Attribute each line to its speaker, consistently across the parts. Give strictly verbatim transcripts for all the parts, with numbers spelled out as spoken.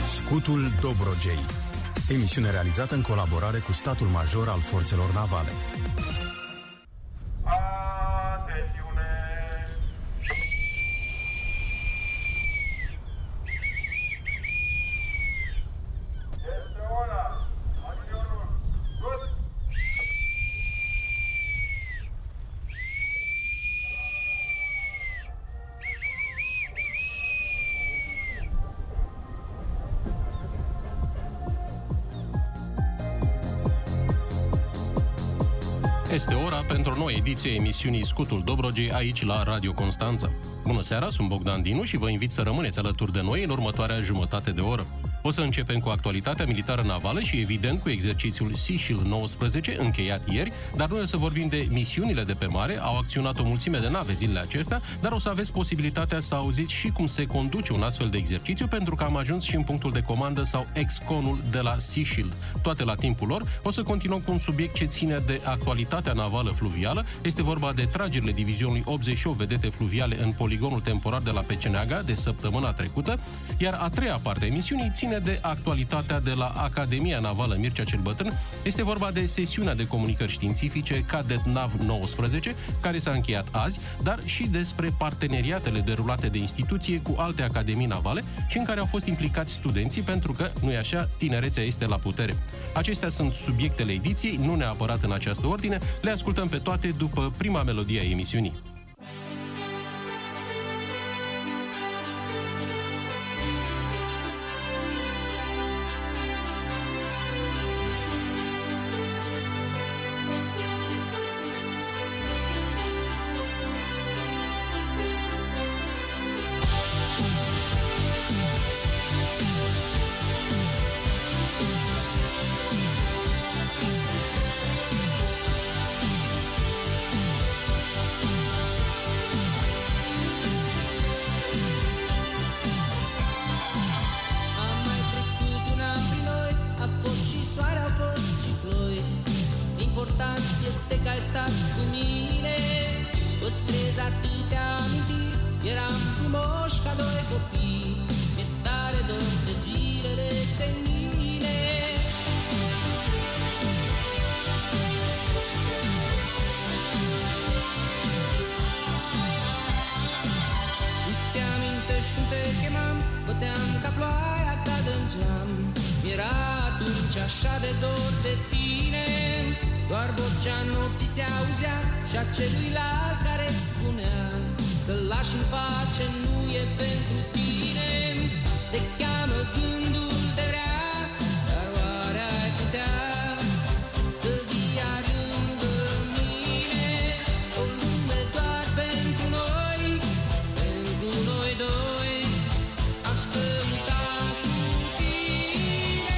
Speaker 1: Scutul Dobrogei. Emisiune realizată în colaborare cu statul major al forțelor navale.
Speaker 2: Este ora pentru o nouă ediție emisiunii Scutul Dobrogei aici la Radio Constanța. Bună seara, sunt Bogdan Dinu și vă invit să rămâneți alături de noi în următoarea jumătate de oră. O să începem cu actualitatea militară navală și, evident, cu exercițiul Sea Shield nouăsprezece, încheiat ieri, dar noi o să vorbim de misiunile de pe mare. Au acționat o mulțime de nave zilele acestea, dar o să aveți posibilitatea să auziți și cum se conduce un astfel de exercițiu, pentru că am ajuns și în punctul de comandă sau ex-conul de la Sea Shield. Toate la timpul lor. O să continuăm cu un subiect ce ține de actualitatea navală fluvială. Este vorba de tragerile divizionului optzeci și opt vedete fluviale în poligonul temporar de la Peceneaga de săptămâna trecută, iar a treia parte a emisiunii ține de actualitatea de la Academia Navală Mircea cel Bătrân. Este vorba de sesiunea de comunicări științifice Cadet Nav nouăsprezece, care s-a încheiat azi, dar și despre parteneriatele derulate de instituție cu alte academii navale și în care au fost implicați studenții, pentru că, nu-i așa, tinerețea este la putere. Acestea sunt subiectele ediției, nu neapărat în această ordine, le ascultăm pe toate după prima melodie a emisiunii.
Speaker 3: Așa de dor de tine, doar vocea nopții se auzea și a celuilalt care-ți spunea să-l lași în pace, nu e pentru tine. Te cheamă gândul de rea, dar oare ai putea să vii lângă mine? O lume doar pentru noi, pentru noi doi, aș căuta cu tine.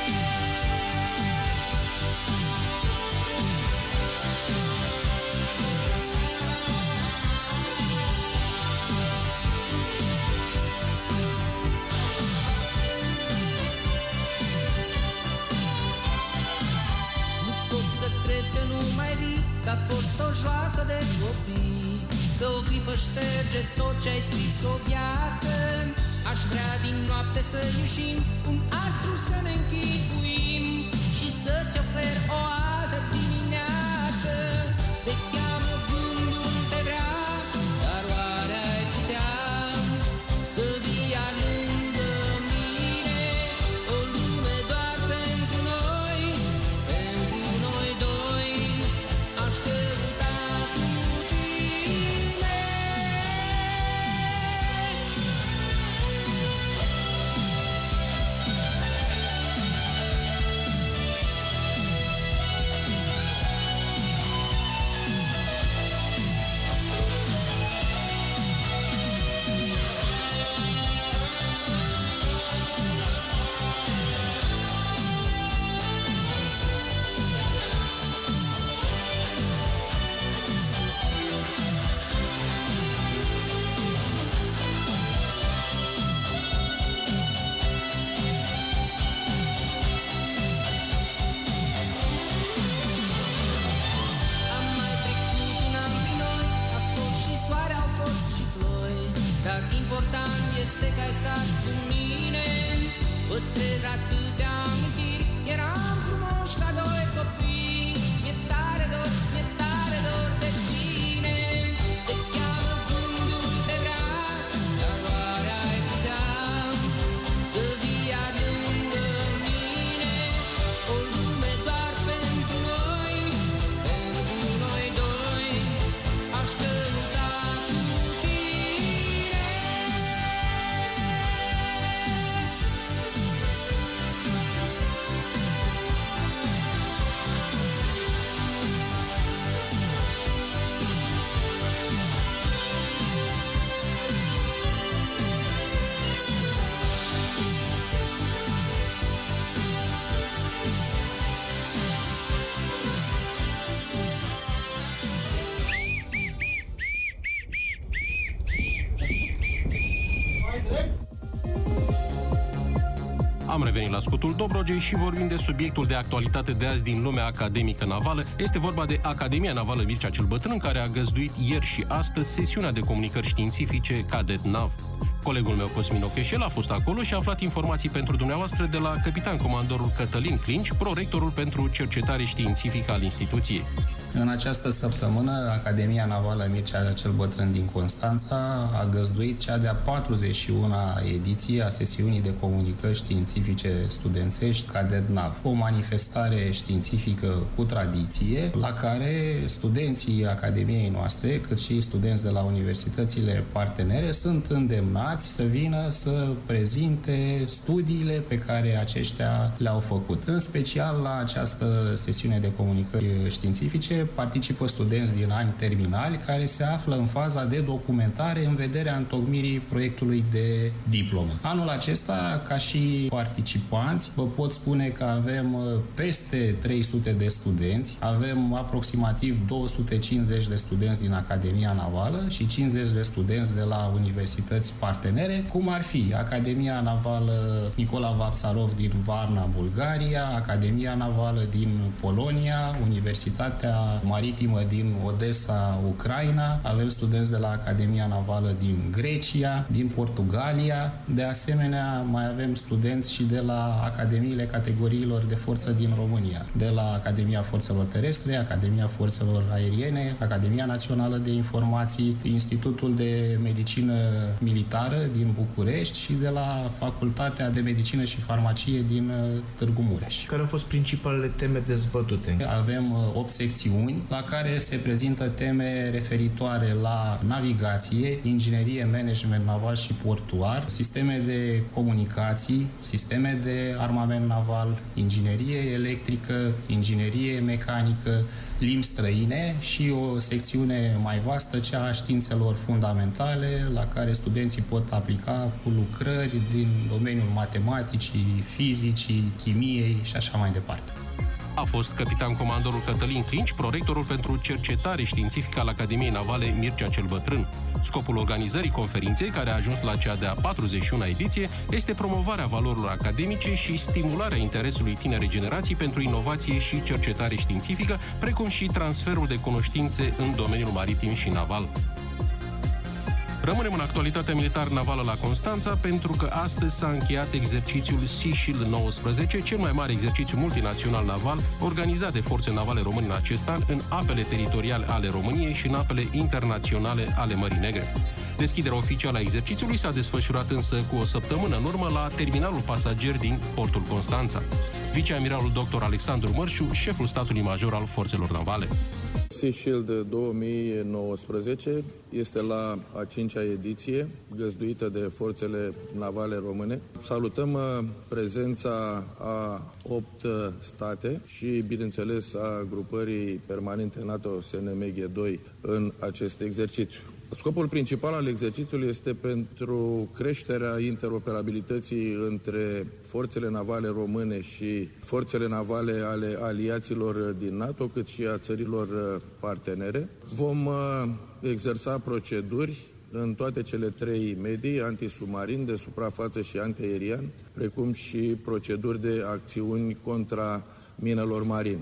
Speaker 3: Cred că nu mai vii, că a fost o joacă de copii, că o clipă șterge tot ce-ai scris o viață. Aș vrea din noapte să ieșim, un astru să ne închipuim și să-ți ofer o altă dimineață. Te cheamă gândul, te vrea, dar oare ai putea să vii lângă mine? O lume doar pentru noi, pentru noi doi, aș căuta cu tine. păstrez atâtea amintiri, eram frumoși ca doi copii. Mi-e tare dor, mi-e tare dor de tine. Te cheamă gândul, te vrea, dar oare ai putea să vii lângă mine? O lume doar pentru noi, pentru noi doi, aș căuta cu tine.
Speaker 2: Am revenit la scutul Dobrogei și vorbim de subiectul de actualitate de azi din lumea academică navală. Este vorba de Academia Navală Mircea cel Bătrân, care a găzduit ieri și astăzi sesiunea de comunicări științifice Cadet Nav. Colegul meu, Cosmin Ocheșel, a fost acolo și a aflat informații pentru dumneavoastră de la capitan comandorul Cătălin Clinci, prorectorul pentru cercetare științifică al instituției.
Speaker 4: În această săptămână, Academia Navală Mircea cel Bătrân din Constanța a găzduit cea de-a patruzeci și una ediție a sesiunii de comunicări științifice studențești Cadet Nav. O manifestare științifică cu tradiție, la care studenții Academiei noastre, cât și studenți de la universitățile partenere, sunt îndemnați să vină să prezinte studiile pe care aceștia le-au făcut. În special, la această sesiune de comunicări științifice participă studenți din ani terminali care se află în faza de documentare în vederea întocmirii proiectului de diplomă. Anul acesta, ca și participanți, vă pot spune că avem peste trei sute de studenți, avem aproximativ două sute cincizeci de studenți din Academia Navală și cincizeci de studenți de la universități partenere, cum ar fi Academia Navală Nicola Vapțarov din Varna, Bulgaria, Academia Navală din Polonia, Universitatea Maritimă din Odessa, Ucraina, avem studenți de la Academia Navală din Grecia, din Portugalia, de asemenea mai avem studenți și de la Academiile categoriilor de forță din România, de la Academia Forțelor Terestre, Academia Forțelor Aeriene, Academia Națională de Informații, Institutul de Medicină Militară din București și de la Facultatea de Medicină și Farmacie din Târgu Mureș.
Speaker 5: Care au fost principalele teme dezbătute?
Speaker 4: Avem opt secțiuni la care se prezintă teme referitoare la navigație, inginerie, management naval și portuar, sisteme de comunicații, sisteme de armament naval, inginerie electrică, inginerie mecanică, limbi străine și o secțiune mai vastă, cea a științelor fundamentale, la care studenții pot aplica cu lucrări din domeniul matematicii, fizicii, chimiei și așa mai departe.
Speaker 2: A fost capitan comandorul Cătălin Clinci, prorectorul pentru cercetare științifică al Academiei Navale Mircea cel Bătrân. Scopul organizării conferinței, care a ajuns la cea de-a patruzeci și una ediție, este promovarea valorilor academice și stimularea interesului tinerei generații pentru inovație și cercetare științifică, precum și transferul de cunoștințe în domeniul maritim și naval. Rămânem în actualitatea militar-navală la Constanța, pentru că astăzi s-a încheiat exercițiul Sea Shield nouăsprezece, cel mai mare exercițiu multinațional naval organizat de forțe navale române în acest an în apele teritoriale ale României și în apele internaționale ale Mării Negre. Deschiderea oficială a exercițiului s-a desfășurat însă cu o săptămână în urmă la terminalul pasager din portul Constanța. Viceamiralul doctor Alexandru Mărșu, șeful statului major al forțelor navale.
Speaker 6: Sea Shield două mii nouăsprezece este la a cincea ediție, găzduită de forțele navale române. Salutăm prezența a opt state și, bineînțeles, a grupării permanente NATO S N M G doi în acest exercițiu. Scopul principal al exercițiului este pentru creșterea interoperabilității între forțele navale române și forțele navale ale aliaților din NATO, cât și a țărilor partenere. Vom exersa proceduri în toate cele trei medii, antisubmarin, de suprafață și antiaerian, precum și proceduri de acțiuni contra minelor marine.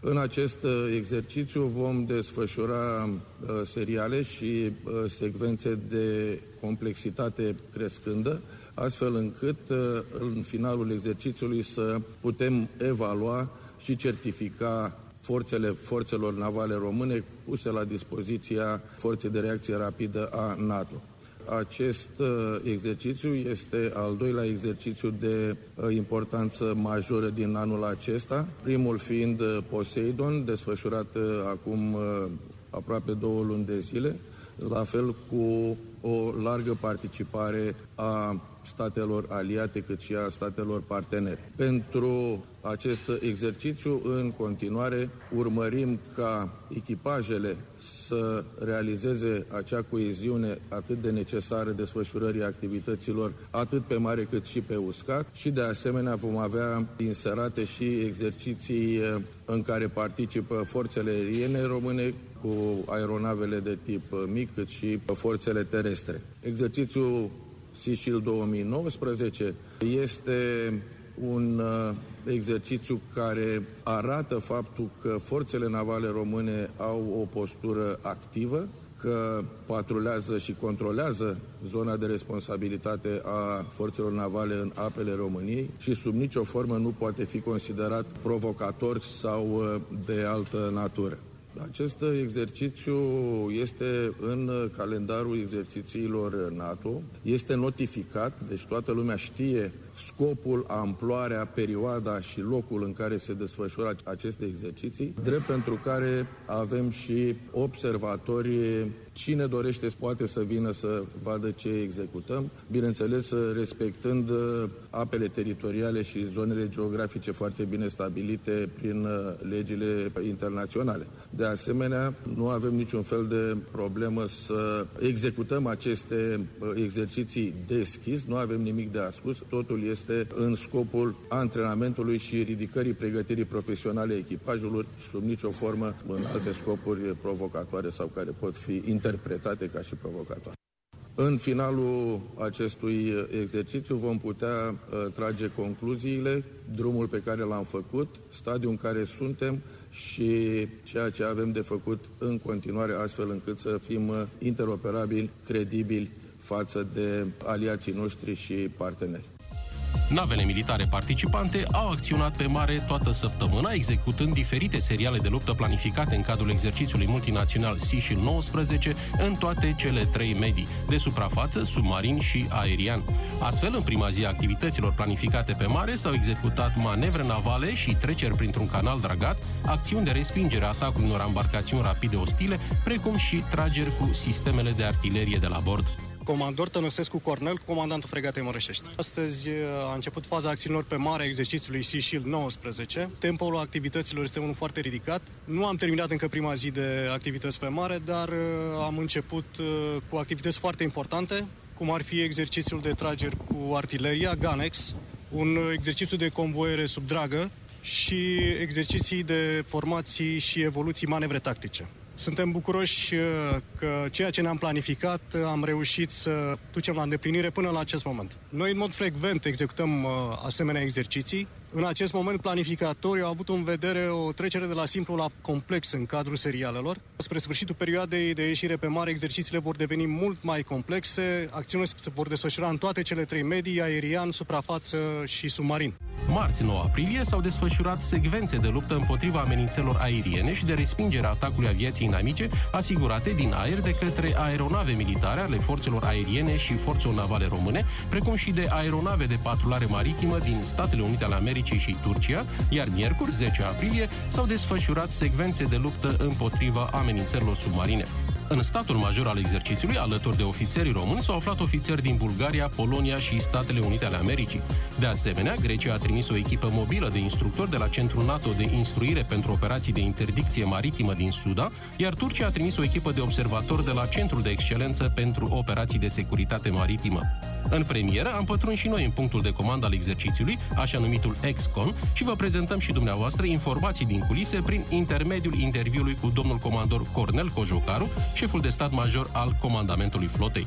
Speaker 6: În acest exercițiu vom desfășura seriale și secvențe de complexitate crescândă, astfel încât în finalul exercițiului să putem evalua și certifica forțele forțelor navale române puse la dispoziția Forței de Reacție Rapidă a NATO. Acest exercițiu este al doilea exercițiu de importanță majoră din anul acesta, primul fiind Poseidon, desfășurat acum aproape două luni de zile, la fel cu o largă participare a statelor aliate cât și a statelor partenere. Pentru acest exercițiu, în continuare, urmărim ca echipajele să realizeze acea coeziune atât de necesară desfășurării activităților atât pe mare cât și pe uscat și de asemenea vom avea inserate și exerciții în care participă forțele aeriene române cu aeronavele de tip mic cât și forțele terestre. Exercițiul Sea Shield două mii nouăsprezece este un exercițiu care arată faptul că forțele navale române au o postură activă, că patrulează și controlează zona de responsabilitate a forțelor navale în apele României și sub nicio formă nu poate fi considerat provocator sau de altă natură. Acest exercițiu este în calendarul exercițiilor NATO, este notificat, deci toată lumea știe scopul, amploarea, perioada și locul în care se desfășoară aceste exerciții, drept pentru care avem și observatori. Cine dorește poate să vină să vadă ce executăm, bineînțeles respectând apele teritoriale și zonele geografice foarte bine stabilite prin legile internaționale. De asemenea, nu avem niciun fel de problemă să executăm aceste exerciții deschis, nu avem nimic de ascuns, totul este în scopul antrenamentului și ridicării pregătirii profesionale a echipajului și sub nicio formă în alte scopuri provocatoare sau care pot fi interpretate ca și provocatoare. În finalul acestui exercițiu vom putea uh, trage concluziile, drumul pe care l-am făcut, stadiul în care suntem și ceea ce avem de făcut în continuare, astfel încât să fim interoperabili, credibili față de aliații noștri și parteneri.
Speaker 2: Navele militare participante au acționat pe mare toată săptămâna, executând diferite seriale de luptă planificate în cadrul exercițiului multinațional Sea Shield nouăsprezece în toate cele trei medii, de suprafață, submarin și aerian. Astfel, în prima zi a activităților planificate pe mare s-au executat manevre navale și treceri printr-un canal dragat, acțiuni de respingere a atacului unor embarcațiuni rapide ostile, precum și trageri cu sistemele de artilerie de la bord.
Speaker 7: Comandor Tănăsescu Cornel, comandantul fregatei Mărășești. Astăzi a început faza acțiunilor pe mare a exercițiului Sea Shield nouăsprezece. Tempoul activităților este unul foarte ridicat. Nu am terminat încă prima zi de activități pe mare, dar am început cu activități foarte importante, cum ar fi exercițiul de trageri cu artileria, Ganex, un exercițiu de convoiere sub dragă și exerciții de formații și evoluții manevre tactice. Suntem bucuroși că ceea ce ne-am planificat am reușit să ducem la îndeplinire până la acest moment. Noi în mod frecvent executăm asemenea exerciții. În acest moment, planificatorii au avut în vedere o trecere de la simplu la complex în cadrul serialelor. Spre sfârșitul perioadei de ieșire pe mare, exercițiile vor deveni mult mai complexe, acțiunile se vor desfășura în toate cele trei medii, aerian, suprafață și submarin.
Speaker 2: Marți, nouă aprilie, s-au desfășurat secvențe de luptă împotriva amenințelor aeriene și de respingere a atacului aviației inamice asigurate din aer de către aeronave militare ale forțelor aeriene și forțelor navale române, precum și de aeronave de patrulare maritimă din Statele Unite ale Americii și Turcia, iar miercuri, zece aprilie, s-au desfășurat secvențe de luptă împotriva amenințărilor submarine. În statul major al exercițiului, alături de ofițerii români, s-au aflat ofițeri din Bulgaria, Polonia și Statele Unite ale Americii. De asemenea, Grecia a trimis o echipă mobilă de instructori de la Centrul NATO de Instruire pentru Operații de Interdicție Maritimă din Suda, iar Turcia a trimis o echipă de observatori de la Centrul de Excelență pentru Operații de Securitate Maritimă. În premieră am pătruns și noi în punctul de comandă al exercițiului, așa numitul Excon, și vă prezentăm și dumneavoastră informații din culise prin intermediul interviului cu domnul comandor Cornel Cojocaru, șeful de stat major al Comandamentului Flotei.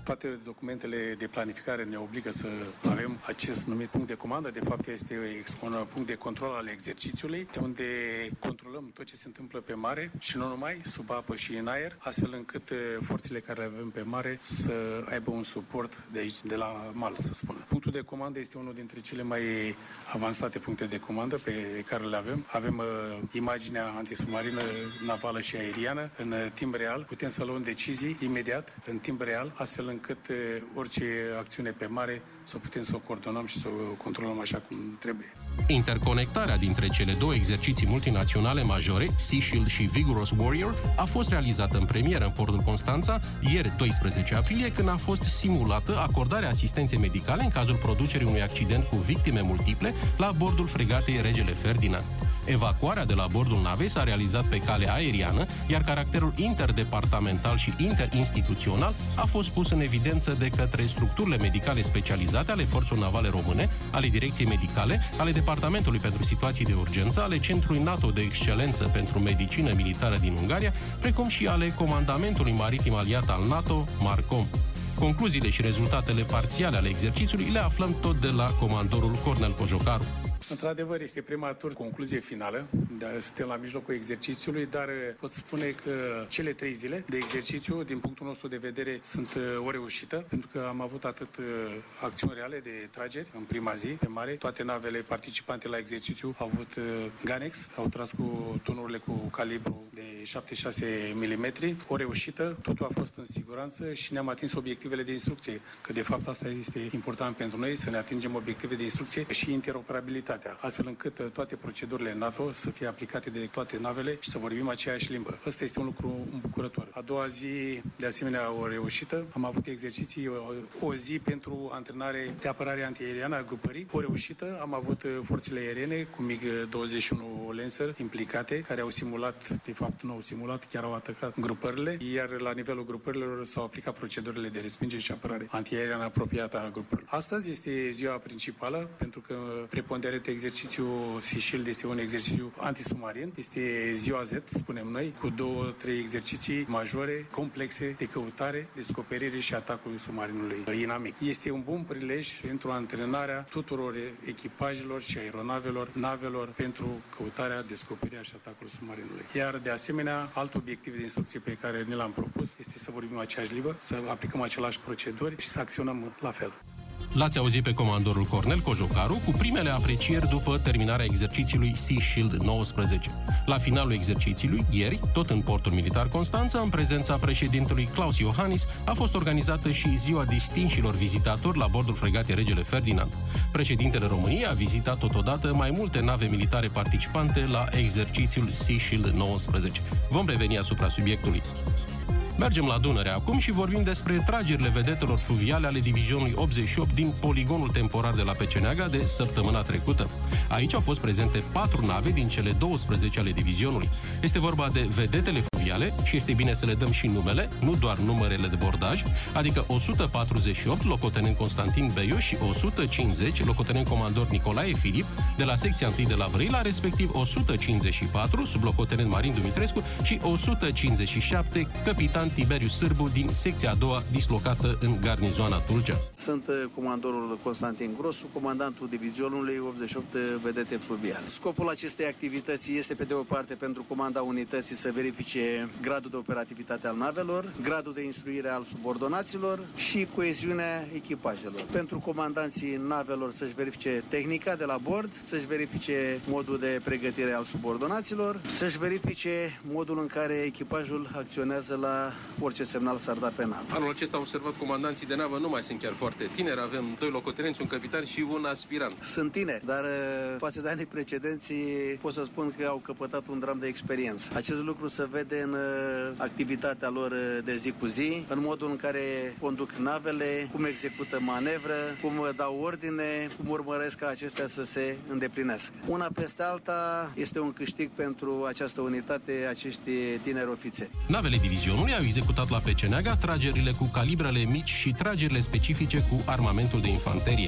Speaker 8: Toate documentele de planificare ne obligă să avem acest numit punct de comandă. De fapt, este un punct de control al exercițiului, de unde controlăm tot ce se întâmplă pe mare și nu numai, sub apă și în aer, astfel încât forțele care le avem pe mare să aibă un suport de aici, de la mal, să spunem. Punctul de comandă este unul dintre cele mai avansate puncte de comandă pe care le avem. Avem uh, imaginea antisubmarină, navală și aeriană în uh, timp real. Putem să luăm decizii imediat, în timp real, astfel încât uh, orice acțiune pe mare să putem să o coordonăm și să o controlăm așa cum trebuie.
Speaker 2: Interconectarea dintre cele două exerciții multinaționale majore, Sea Shield și Vigorous Warrior, a fost realizată în premieră în portul Constanța ieri, doisprezece aprilie, când a fost simulată acordarea asistenței medicale în cazul producerii unui accident cu victime multiple la bordul fregatei Regele Ferdinand. Evacuarea de la bordul navei s-a realizat pe cale aeriană, iar caracterul interdepartamental și interinstituțional a fost pus în evidență de către structurile medicale specializate ale Forțelor Navale Române, ale Direcției Medicale, ale Departamentului pentru Situații de Urgență, ale Centrului NATO de Excelență pentru Medicină Militară din Ungaria, precum și ale Comandamentului Maritim Aliat al NATO, MARCOM. Concluziile și rezultatele parțiale ale exercițiului le aflăm tot de la comandorul Cornel Cojocaru.
Speaker 8: Într-adevăr, este prematur, concluzie finală, suntem la mijlocul exercițiului, dar pot spune că cele trei zile de exercițiu, din punctul nostru de vedere, sunt o reușită, pentru că am avut atât acțiuni reale de trageri în prima zi pe mare, toate navele participante la exercițiu au avut Ganex, au tras cu tunurile cu calibru de șaptezeci și șase milimetri, o reușită, totul a fost în siguranță și ne-am atins obiectivele de instrucție, că de fapt asta este important pentru noi, să ne atingem obiective de instrucție și interoperabilitate, astfel încât toate procedurile NATO să fie aplicate de toate navele și să vorbim aceeași limbă. Ăsta este un lucru îmbucurător. A doua zi, de asemenea, o reușită. Am avut exerciții, o, o zi pentru antrenare de apărare antiaeriană a grupării. O reușită. Am avut forțele aeriene cu MiG douăzeci și unu Lancer implicate, care au simulat, de fapt nu au simulat, chiar au atacat grupările, iar la nivelul grupărilor s-au aplicat procedurile de respingere și apărare antiaeriană apropiată a grupărilor. Astăzi este ziua principală, pentru că preponderent exercițiul Sea Shield este un exercițiu antisubmarin. Este ziua Z, spunem noi, cu două, trei exerciții majore, complexe, de căutare, descoperire și atacul submarinului inamic. Este un bun prilej pentru antrenarea tuturor echipajelor și aeronavelor, navelor, pentru căutarea, descoperirea și atacul submarinului. Iar, de asemenea, alt obiectiv de instrucție pe care ne l-am propus este să vorbim aceeași limbă, să aplicăm aceleași proceduri și să acționăm la fel.
Speaker 2: L-ați auzit pe comandorul Cornel Cojocaru cu primele aprecieri după terminarea exercițiului Sea Shield nouăsprezece. La finalul exercițiului, ieri, tot în portul militar Constanța, în prezența președintelui Klaus Iohannis, a fost organizată și ziua distinșilor vizitatori la bordul fregatei Regele Ferdinand. Președintele României a vizitat totodată mai multe nave militare participante la exercițiul Sea Shield nouăsprezece. Vom reveni asupra subiectului. Mergem la Dunăre acum și vorbim despre tragerile vedetelor fluviale ale divizionului optzeci și opt din poligonul temporar de la Peceneaga de săptămâna trecută. Aici au fost prezente patru nave din cele douăsprezece ale divizionului. Este vorba de vedetele fluviale și este bine să le dăm și numele, nu doar numerele de bordaj, adică o sută patruzeci și opt locotenent Constantin Beiu și o sută cincizeci locotenent comandor Nicolae Filip de la secția unu de la Brăila, respectiv o sută cincizeci și patru sublocotenent Marin Dumitrescu și o sută cincizeci și șapte capitan Tiberiu Sârbu din secția a doua, dislocată în garnizoana Tulcea.
Speaker 9: Sunt comandorul Constantin Grosu, comandantul divizionului optzeci și opt vedete fluviale. Scopul acestei activități este, pe de o parte, pentru comanda unității să verifice gradul de operativitate al navelor, gradul de instruire al subordonaților și coeziunea echipajelor. Pentru comandanții navelor să-și verifice tehnica de la bord, să-și verifice modul de pregătire al subordonaților, să-și verifice modul în care echipajul acționează la orice semnal s-ar da pe navă.
Speaker 2: Anul acesta am observat comandanții de navă nu mai sunt chiar foarte tineri, avem doi locotenenți, un capitan și un aspirant.
Speaker 9: Sunt tineri, dar față de anii precedenți pot să spun că au căpătat un dram de experiență. Acest lucru se vede în activitatea lor de zi cu zi, în modul în care conduc navele, cum execută manevră, cum dau ordine, cum urmăresc ca acestea să se îndeplinească. Una peste alta este un câștig pentru această unitate, acești tineri ofițeri.
Speaker 2: Navele divizionului au executat la Peceneaga tragerile cu calibrele mici și tragerile specifice cu armamentul de infanterie.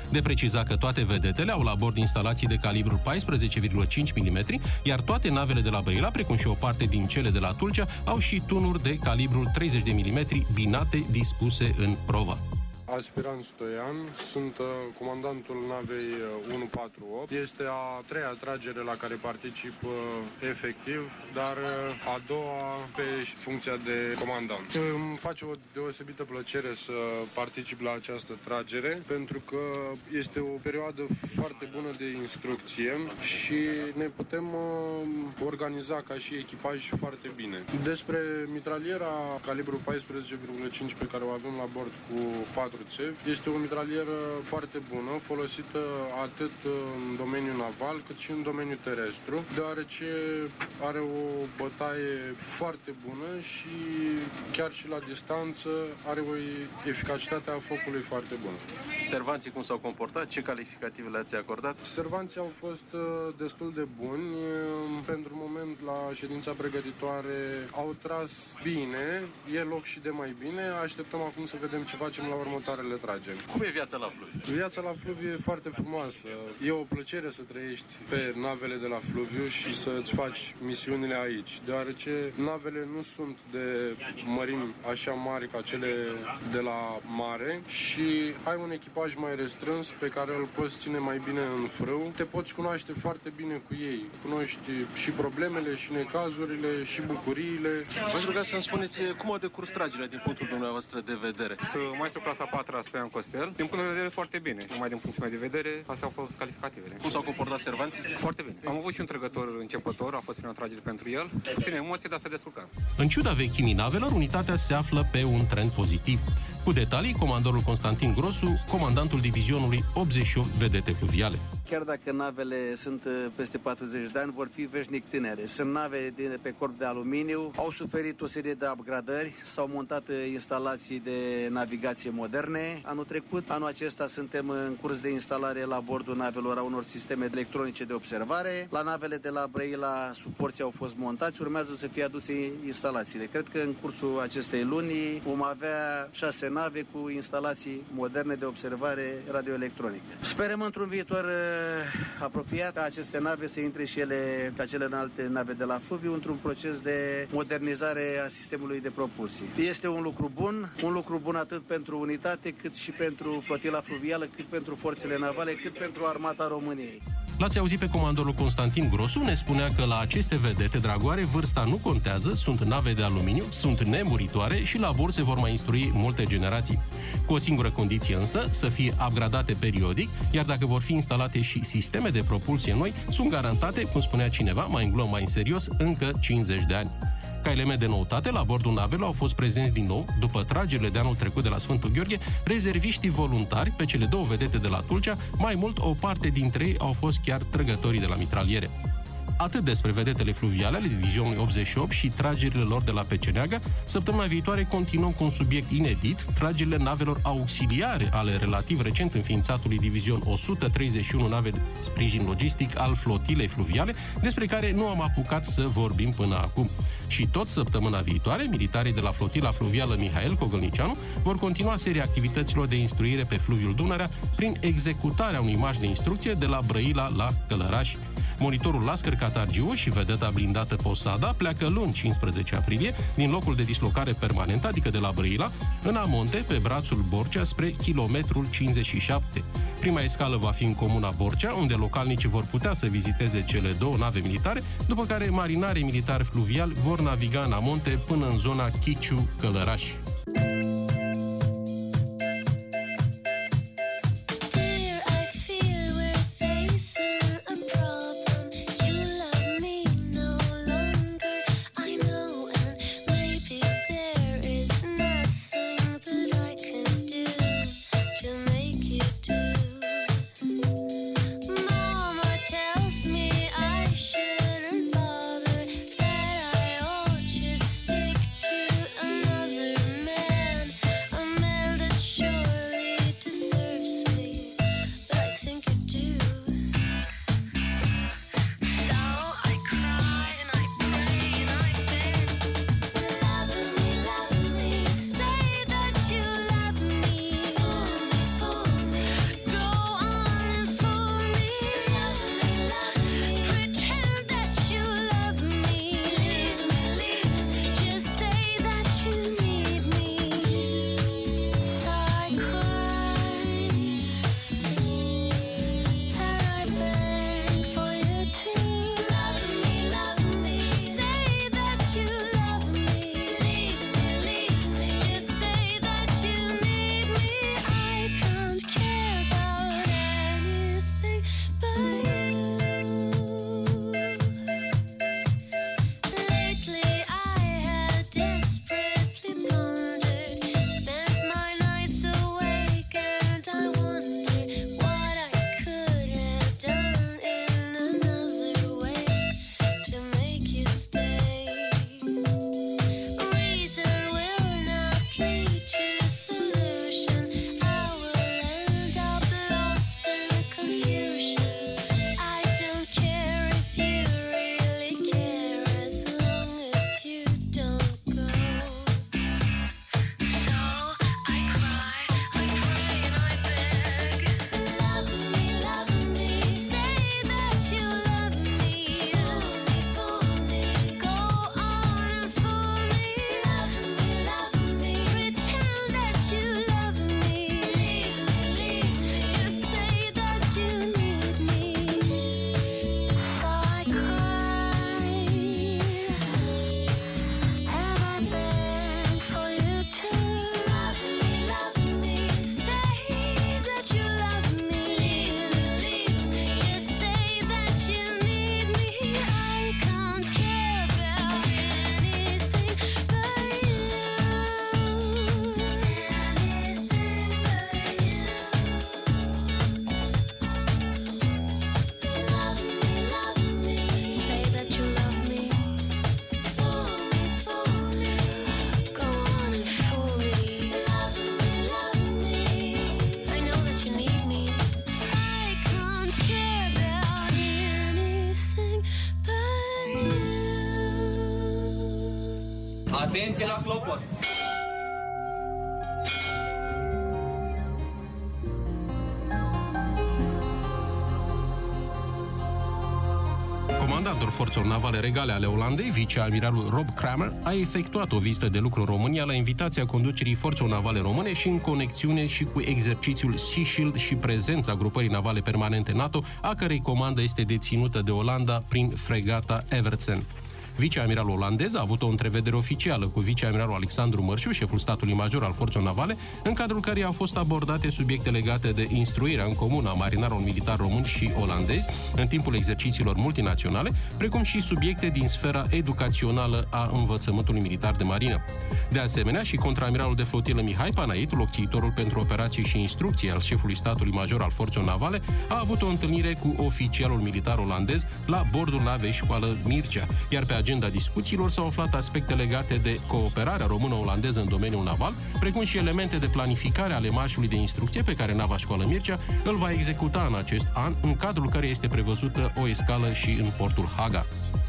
Speaker 2: De precizat că toate vedetele au la bord instalații de calibru paisprezece virgulă cinci milimetri, iar toate navele de la Brăila, precum și o parte din cele de la Tulcea, au și tunuri de calibrul treizeci de milimetri binate dispuse în provă.
Speaker 10: Aspirant Stoian, sunt uh, comandantul navei uh, unu patru opt. Este a treia tragere la care particip uh, efectiv, dar uh, a doua pe funcția de comandant. Îmi face o deosebită plăcere să particip la această tragere, pentru că este o perioadă foarte bună de instrucție și ne putem uh, organiza ca și echipaj foarte bine. Despre mitraliera calibru paisprezece virgulă cinci pe care o avem la bord cu patru țevi, este o mitralieră foarte bună, folosită atât în domeniul naval cât și în domeniul terestru, deoarece are o bătaie foarte bună și chiar și la distanță are o eficacitate a focului foarte bună.
Speaker 2: Servanții cum s-au comportat? Ce calificative le-ați acordat?
Speaker 10: Servanții au fost destul de buni. Pentru moment, la ședința pregătitoare au tras bine, e loc și de mai bine. Așteptăm acum să vedem ce facem la următoare. Tragem.
Speaker 2: Cum e viața la Fluviu?
Speaker 10: Viața la Fluviu e foarte frumoasă. E o plăcere să trăiești pe navele de la Fluviu și să-ți faci misiunile aici, deoarece navele nu sunt de mărimi așa mari ca cele de la mare și ai un echipaj mai restrâns pe care îl poți ține mai bine în frâu. Te poți cunoaște foarte bine cu ei. Cunoști și problemele, și necazurile, și bucuriile.
Speaker 2: V-aș ruga să-mi spuneți cum au decurs tragerile din punctul dumneavoastră de vedere.
Speaker 11: Să maestru clasa patru Stoian Costel. Din punct de vedere foarte bine. Numai din punctul meu de vedere, astea au fost calificativele.
Speaker 2: Cum s-au comportat servanții?
Speaker 11: Foarte bine. Am avut și un trăgător începător, a fost prima tragere pentru el. Puține emoții, dar se descurca.
Speaker 2: În ciuda vechimii navelor, unitatea se află pe un trend pozitiv. Cu detalii, comandorul Constantin Grosu, comandantul divizionului optzeci și opt vedete fluviale.
Speaker 9: Chiar dacă navele sunt peste patruzeci de ani, vor fi veșnic tinere. Sunt nave de pe corp de aluminiu, au suferit o serie de upgradări, s-au montat instalații de navigație moderne anul trecut. Anul acesta suntem în curs de instalare la bordul navelor a unor sisteme electronice de observare. La navele de la Brăila, suporții au fost montați, urmează să fie aduse instalațiile. Cred că în cursul acestei luni vom avea șase nave cu instalații moderne de observare radioelectronică. Sperăm într-un viitor apropiat ca aceste nave să intre și ele, ca celelalte nave de la Fluviu, într-un proces de modernizare a sistemului de propulsie. Este un lucru bun, un lucru bun atât pentru unitate, cât și pentru flotila fluvială, cât pentru forțele navale, cât pentru armata României.
Speaker 2: L-ați auzit pe comandorul Constantin Grosu, ne spunea că la aceste vedete dragoare vârsta nu contează, sunt nave de aluminiu, sunt nemuritoare și la bord se vor mai instrui multe generații. Cu o singură condiție însă, să fie upgradate periodic, iar dacă vor fi instalate și sisteme de propulsie noi, sunt garantate, cum spunea cineva, mai în glumă, mai în serios, încă cincizeci de ani. Ca element de noutate, la bordul navelor au fost prezenți din nou, după tragerile de anul trecut de la Sfântul Gheorghe, rezerviștii voluntari pe cele două vedete de la Tulcea, mai mult o parte dintre ei au fost chiar trăgătorii de la mitraliere. Atât despre vedetele fluviale ale divizionului optzeci și opt și tragerile lor de la Peceneaga. Săptămâna viitoare continuăm cu un subiect inedit, tragerile navelor auxiliare ale relativ recent înființatului divizion o sută treizeci și unu nave de sprijin logistic al flotilei fluviale, despre care nu am apucat să vorbim până acum. Și tot săptămâna viitoare, militarii de la flotila fluvială Mihail Cogălnicianu vor continua seria activităților de instruire pe fluviul Dunărea prin executarea unui marș de instrucție de la Brăila la Călărași. Monitorul Lascăr Catargiu și vedeta blindată Posada pleacă luni cincisprezece aprilie din locul de dislocare permanent, adică de la Brăila, în amonte pe brațul Borcea spre kilometrul cincizeci și șapte. Prima escală va fi în comuna Borcea, unde localnicii vor putea să viziteze cele două nave militare, după care marinarii militari fluviali vor naviga în amonte până în zona Chiciu-Călărași.
Speaker 12: Man Atenție la clopot!
Speaker 2: Comandantul Forțelor Navale Regale ale Olandei, viceamiralul Rob Kramer, a efectuat o vizită de lucru în România la invitația conducerii Forțelor Navale Române și în conexiune și cu exercițiul Sea Shield și prezența grupării navale permanente NATO, a cărei comandă este deținută de Olanda prin fregata Evertsen. Viceamiralul olandez a avut o întrevedere oficială cu viceamiralul Alexandru Mărciu, șeful statului major al Forțelor Navale, în cadrul căreia au fost abordate subiecte legate de instruirea în comun a marinarilor militari români și olandezi în timpul exercițiilor multinaționale, precum și subiecte din sfera educațională a învățământului militar de marină. De asemenea, și contraamiralul de flotilă Mihai Panait, locțiitorul pentru operații și instrucții al șefului statului major al Forțelor Navale, a avut o întâlnire cu oficialul militar olandez la bordul navei Școală Mircea, iar pe agenda discuțiilor s-au aflat aspecte legate de cooperarea română-olandeză în domeniul naval, precum și elemente de planificare ale marșului de instrucție pe care nava Școală Mircea îl va executa în acest an, în cadrul căreia este prevăzută o escală și în portul Haga.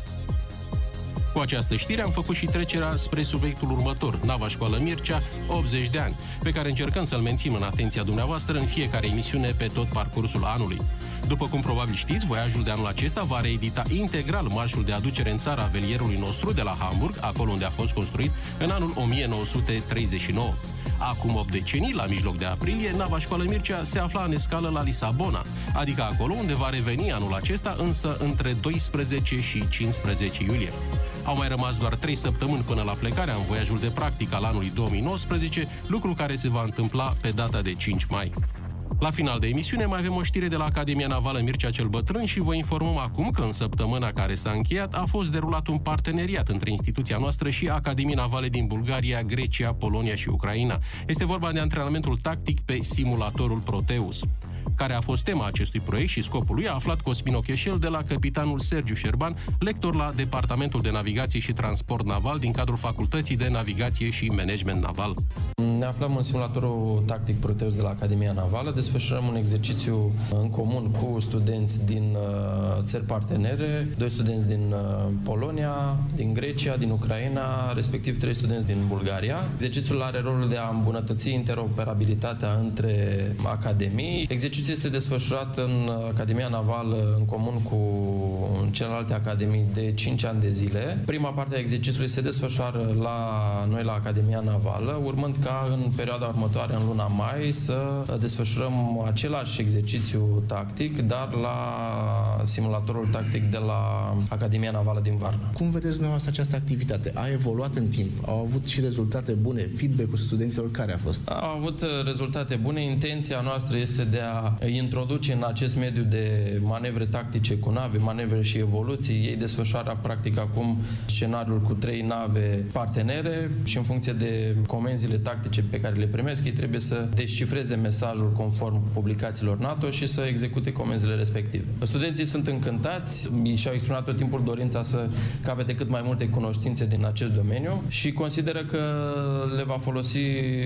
Speaker 2: Cu această știre am făcut și trecerea spre subiectul următor, nava Școală Mircea, optzeci de ani, pe care încercăm să-l menținem în atenția dumneavoastră în fiecare emisiune pe tot parcursul anului. După cum probabil știți, voiajul de anul acesta va reedita integral marșul de aducere în țara velierului nostru de la Hamburg, acolo unde a fost construit în anul o mie nouă sute treizeci și nouă. Acum opt decenii, la mijloc de aprilie, nava Școală Mircea se afla în escală la Lisabona, adică acolo unde va reveni anul acesta, însă între doisprezece și cincisprezece iulie. Au mai rămas doar trei săptămâni până la plecarea în voiajul de practică al anului două mii nouăsprezece, lucru care se va întâmpla pe data de cinci mai. La final de emisiune mai avem o știre de la Academia Navală Mircea cel Bătrân și vă informăm acum că în săptămâna care s-a încheiat a fost derulat un parteneriat între instituția noastră și Academii Navale din Bulgaria, Grecia, Polonia și Ucraina. Este vorba de antrenamentul tactic pe simulatorul Proteus. Care a fost tema acestui proiect și scopul lui a aflat Cosmin Ocheșel de la capitanul Sergiu Șerban, lector la Departamentul de Navigație și Transport Naval din cadrul Facultății de Navigație și Management Naval.
Speaker 13: Ne aflăm în simulatorul tactic Proteus de la Academia Navală. Desfășurăm un exercițiu în comun cu studenți din uh, țări partenere, doi studenți din uh, Polonia, din Grecia, din Ucraina, respectiv trei studenți din Bulgaria. Exercițiul are rolul de a îmbunătăți interoperabilitatea între academii. Exercițiul este desfășurat în Academia Navală în comun cu celelalte academii de cinci ani de zile. Prima parte a exercițiului se desfășoară la noi la Academia Navală, urmând ca în perioada următoare, în luna mai, să desfășurăm același exercițiu tactic, dar la simulatorul tactic de la Academia Navală din Varna.
Speaker 5: Cum vedeți dumneavoastră această activitate? A evoluat în timp? Au avut și rezultate bune? Feedback-ul studenților care a fost?
Speaker 13: Au avut rezultate bune. Intenția noastră este de a introduce în acest mediu de manevre tactice cu nave, manevre și evoluții. Ei desfășoară practic acum scenariul cu trei nave partenere și în funcție de comenzile tactice pe care le primesc, ei trebuie să descifreze mesajul conform publicațiilor NATO și să execute comenzile respective. Studenții sunt încântați și au exprimat tot timpul dorința să capete cât mai multe cunoștințe din acest domeniu și consideră că le va folosi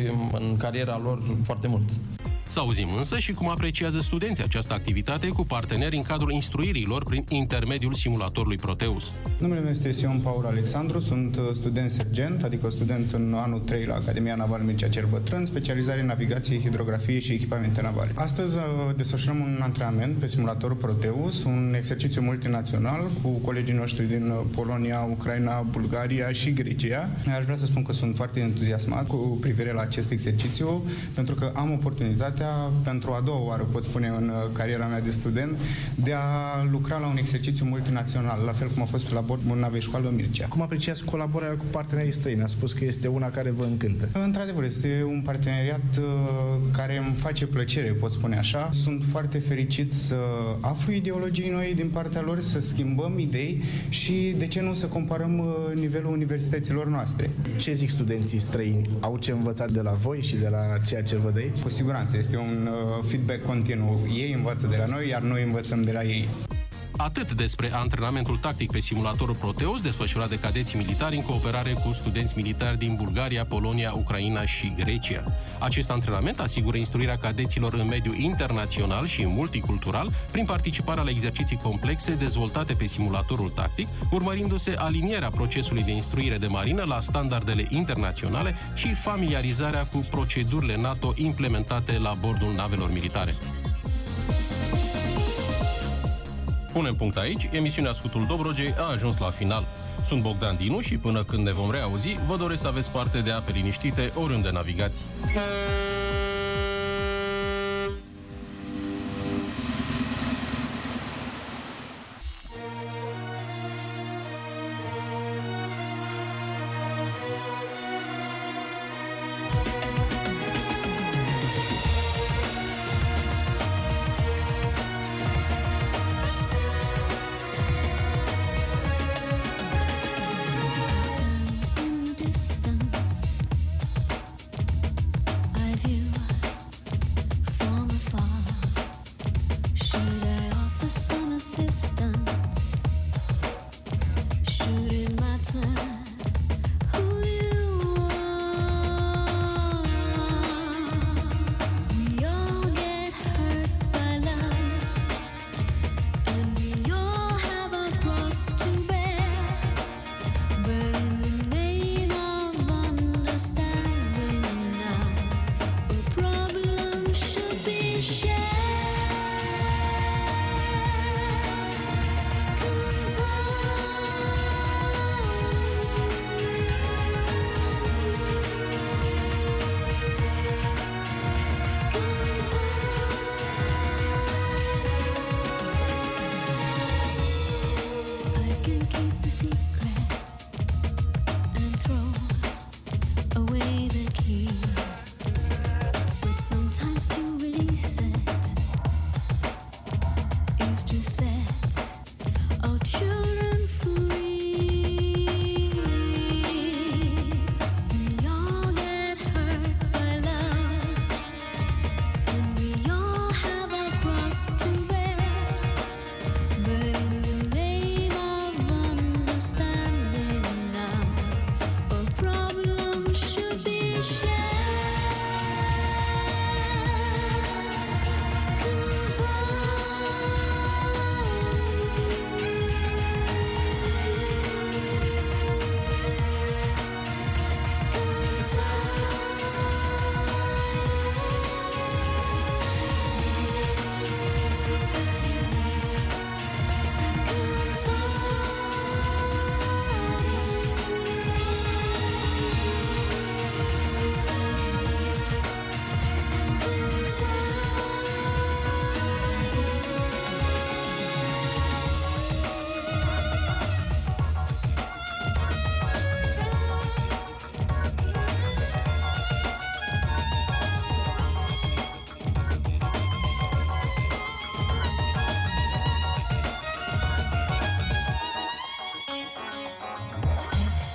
Speaker 13: în cariera lor foarte mult.
Speaker 2: Să auzim însă și cum apreciază studenții această activitate cu parteneri în cadrul instruirilor prin intermediul simulatorului Proteus.
Speaker 14: Numele meu este Sion Paul Alexandru, sunt student sergent, adică student în anul trei la Academia Navală Mircea cel Bătrân, specializare în navigație, hidrografie și echipamente navale. Astăzi desfășurăm un antrenament pe simulatorul Proteus, un exercițiu multinațional cu colegii noștri din Polonia, Ucraina, Bulgaria și Grecia. Aș vrea să spun că sunt foarte entuziasmat cu privire la acest exercițiu, pentru că am oportunitatea pentru a doua oară, pot spune, în cariera mea de student, de a lucra la un exercițiu multinațional, la fel cum a fost pe la bordul navei Școală Mircea.
Speaker 5: Cum apreciați colaborarea cu partenerii străini? A spus că este una care vă încântă.
Speaker 14: Într-adevăr, este un parteneriat uh, care îmi face plăcere, pot spune așa. Sunt foarte fericit să aflu ideologii noi din partea lor, să schimbăm idei și, de ce nu, să comparăm uh, nivelul universităților noastre.
Speaker 5: Ce zic studenții străini? Au ce învățat de la voi și de la ceea ce văd aici?
Speaker 14: Cu siguranță, este un uh, feedback continuu. Ei învață de la noi, iar noi învățăm de la ei.
Speaker 2: Atât despre antrenamentul tactic pe simulatorul Proteus, desfășurat de cadeții militari în cooperare cu studenți militari din Bulgaria, Polonia, Ucraina și Grecia. Acest antrenament asigură instruirea cadeților în mediul internațional și multicultural, prin participarea la exerciții complexe dezvoltate pe simulatorul tactic, urmărindu-se alinierea procesului de instruire de marină la standardele internaționale și familiarizarea cu procedurile NATO implementate la bordul navelor militare. Punem punct aici, emisiunea Scutul Dobrogei a ajuns la final. Sunt Bogdan Dinu și până când ne vom reauzi, vă doresc să aveți parte de ape liniștite oriunde navigați.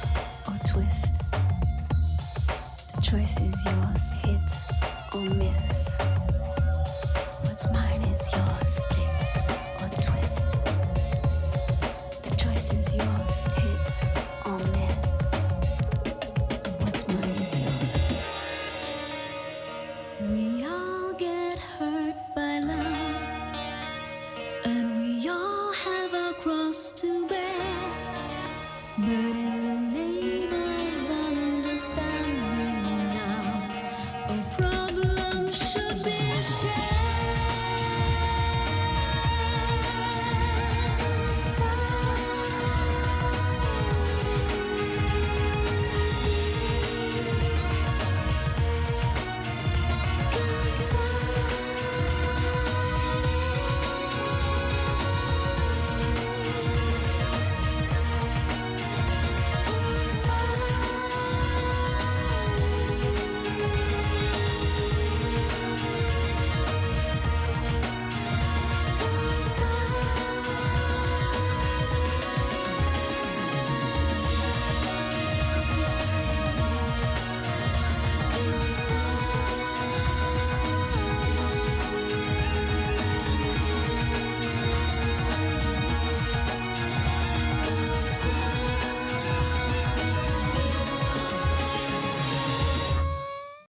Speaker 12: choice is yours, hit or miss.